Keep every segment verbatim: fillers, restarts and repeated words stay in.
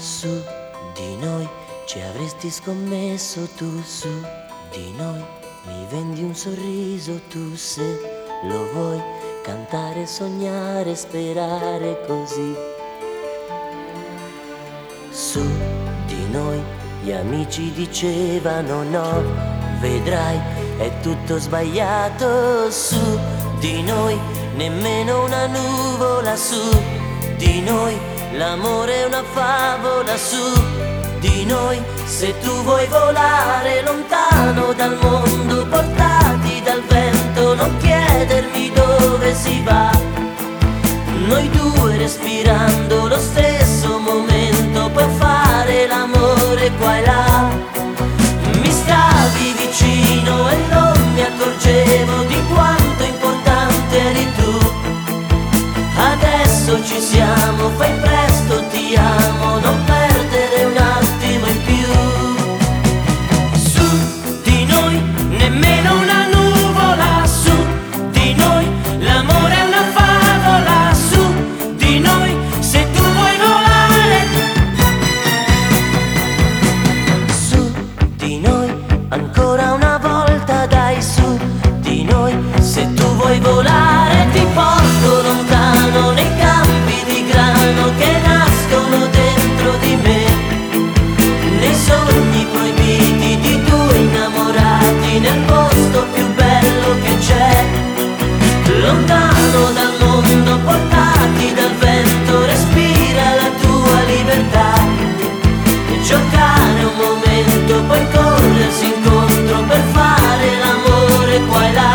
Su di noi ci avresti scommesso tu, su di noi mi vendi un sorriso tu, se lo vuoi cantare, sognare, sperare così. Su di noi gli amici dicevano no, vedrai è tutto sbagliato. Su di noi nemmeno una nuvola, su di noi l'amore è una favola, su di noi se tu vuoi volare lontano dal mondo, portati dal vento, non chiedermi dove si va. Noi due respirando lo stesso momento, puoi fare l'amore qua e là. Mi stavi vicino e non mi accorgevo di quanto importante eri tu. Adesso ci siamo, fai presto, ti amo, non perdere un attimo in più. Su di noi nemmeno una nuvola, su di noi l'amore è una favola, su di noi se tu vuoi volare. Su di noi ancora una volta, dai, su di noi se tu vuoi volare ti porto lontano nei campi di grano che nascono dentro di me, nei sogni proibiti di due innamorati, nel posto più bello che c'è, lontano dal mondo, portati dal vento, respira la tua libertà, e giocare un momento, poi corrersi incontro per fare l'amore qua e là.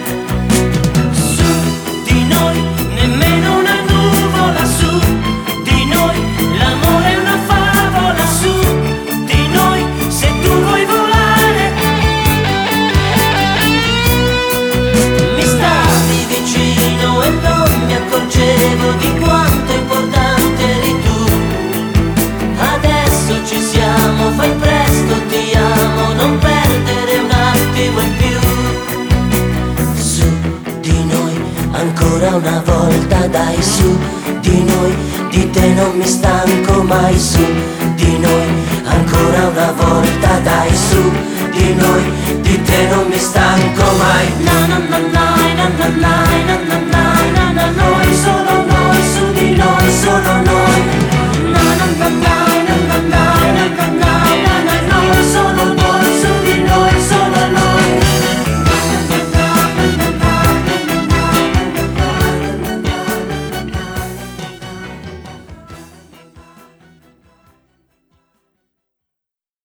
Di quanto importante eri tu. Adesso ci siamo, fai presto, ti amo, non perdere un attimo in più. Su di noi ancora una volta, dai, su di noi, di te non mi stanco mai. Su di noi ancora una volta, dai, su di noi, di te non mi stanco mai. Na na na na na na na na na.